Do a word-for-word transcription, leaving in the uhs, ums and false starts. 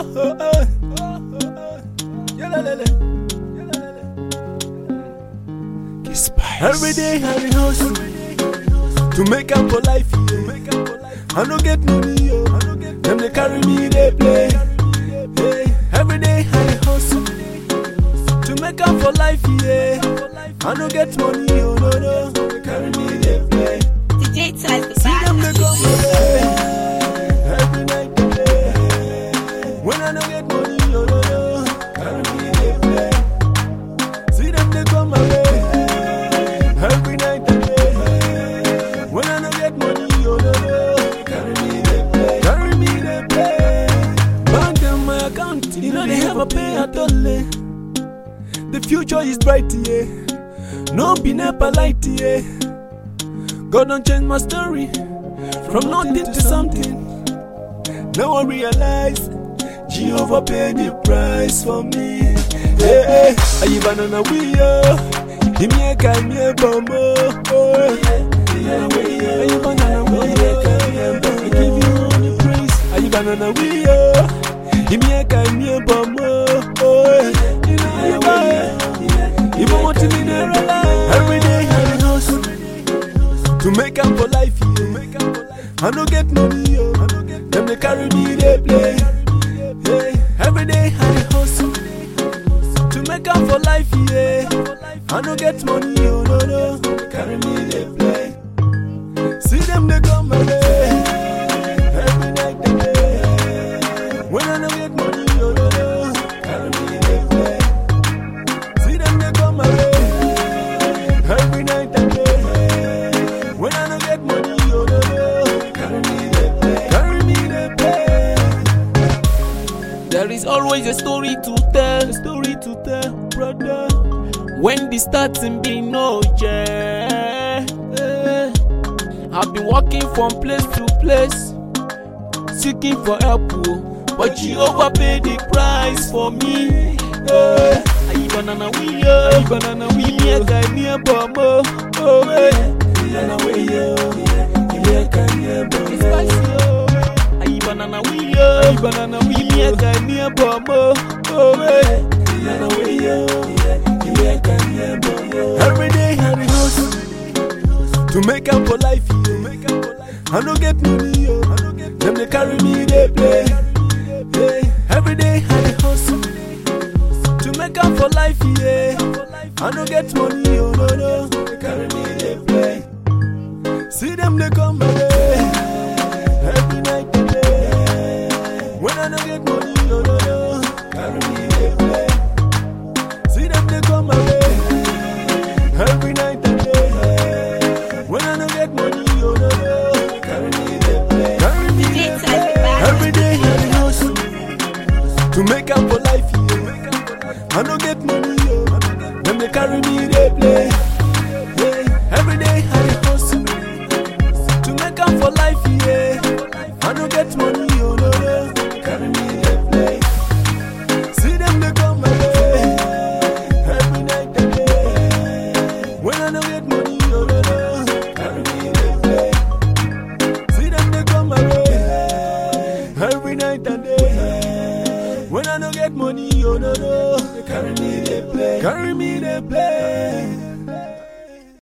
oh, oh, oh, oh, oh. Yalalele. Every day I dey hustle to make up for life, yeah. I no get money, yo. Them they carry me, they play. Hey, every day I dey hustle to make up for life, yeah. I no get money, yo, no, no. They carry me, they play. D J Tyler, the See them they come my way. Every night they play. When I no get money, yo, no, no. Carry me, they play. See them they come my way. Every night and day. When I don't get money, oh no, no. Carry me, they play. Carry me, they play. Bank them my account, you know they have a pay at all. Eh. The future is bright, yeah. No be never light, yeah. God don't change my story from nothing to something. Now I realize Jehovah paid the price for me. Hey, hey, I even on a wheel. Give me a kind of bombo, oh yeah. Are you banana wheel? I give you all the praise. Are you banana wheel? Give me a kind of bombo, oh yeah. You know you buy it. You want to be there alive. Every day I dey hustle to make up for life, yeah. I no get money, yo. Them they carry me, they play. Yeah. Every day I dey hustle to make up for life, yeah. I no get money, oh no, no. They carry me, they play. See them, they come my way. Every night they play. When I no get money, oh no, no. Carry me, they play. See them, they come my way. Every night they play. When I no get money, oh no, no. Carry me, they play. Carry me, they play. There is always a story to tell, a story to tell, brother. When the starting be no yeah. eh. I've been walking from place to place, seeking for help, oh. But Jehovah paid the price for me. Eh. Ayi banana wheel, ayi banana wheel, me a guy me a bombo, oh eh. Banana wheel, me a guy me a bombo. It's spicy, oh. Ayi banana wheel, ayi banana wheel, me a guy me a bombo, oh eh. Banana wheel. Every day I dey hustle to make up for life, yeah. I no get money, yo. Them they carry me, they play. Yeah. Every day I dey hustle to make up for life, yeah. I no get money, yo, no, no. They carry me, they play. See them they come my way. Every night they play. When I no get money.